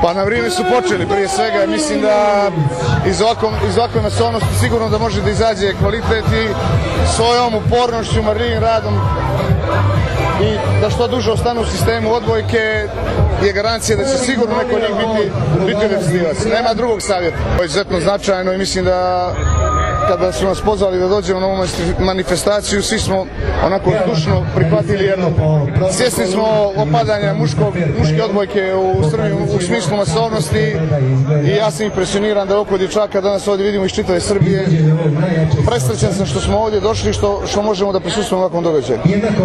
Pa na vrijeme su počeli prije svega, mislim da iz ovakve masovnosti sigurno da može da izađe kvalitet i svojom upornošću, marljivim radom i da što duže ostanu u sistemu odbojke je garancija da će sigurno neko od njih biti reprezentativac. Nema drugog savjeta. To je izuzetno značajno i mislim da kada su nas pozvali da dođemo na ovu manifestaciju, svi smo onako zdušno prihvatili jedno. Svjesni smo opadanja muške odbojke u Srbiji u smislu masovnosti i ja sam impresioniran da oko dječaka danas ovdje vidimo iz čitave Srbije. Presrećan sam što smo ovdje došli, što možemo da prisustvujemo ovakvom događaju.